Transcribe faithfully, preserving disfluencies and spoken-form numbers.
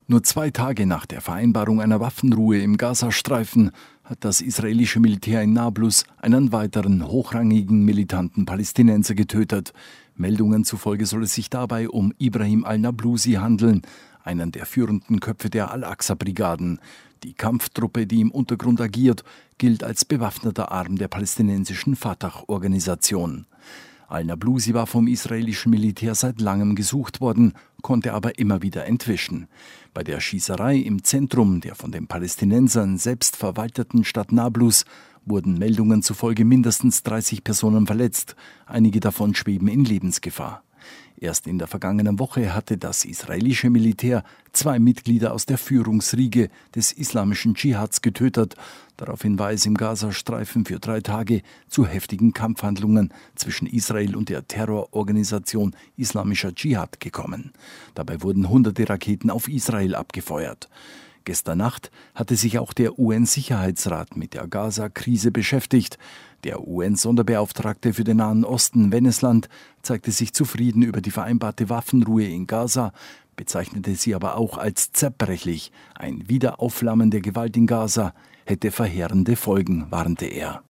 Nur zwei Tage nach der Vereinbarung einer Waffenruhe im Gazastreifen hat das israelische Militär in Nablus einen weiteren hochrangigen militanten Palästinenser getötet. Meldungen zufolge soll es sich dabei um Ibrahim al-Nablusi handeln, einen der führenden Köpfe der Al-Aqsa-Brigaden. Die Kampftruppe, die im Untergrund agiert, gilt als bewaffneter Arm der palästinensischen Fatah-Organisation. Al-Nablusi war vom israelischen Militär seit langem gesucht worden, konnte aber immer wieder entwischen. Bei der Schießerei im Zentrum der von den Palästinensern selbst verwalteten Stadt Nablus wurden Meldungen zufolge mindestens dreißig Personen verletzt. Einige davon schweben in Lebensgefahr. Erst in der vergangenen Woche hatte das israelische Militär zwei Mitglieder aus der Führungsriege des islamischen Dschihads getötet. Daraufhin war es im Gazastreifen für drei Tage zu heftigen Kampfhandlungen zwischen Israel und der Terrororganisation Islamischer Dschihad gekommen. Dabei wurden hunderte Raketen auf Israel abgefeuert. Gestern Nacht hatte sich auch der U N-Sicherheitsrat mit der Gaza-Krise beschäftigt. Der U N-Sonderbeauftragte für den Nahen Osten, Wennnesland, zeigte sich zufrieden über die vereinbarte Waffenruhe in Gaza, bezeichnete sie aber auch als zerbrechlich. Ein Wiederaufflammen der Gewalt in Gaza hätte verheerende Folgen, warnte er.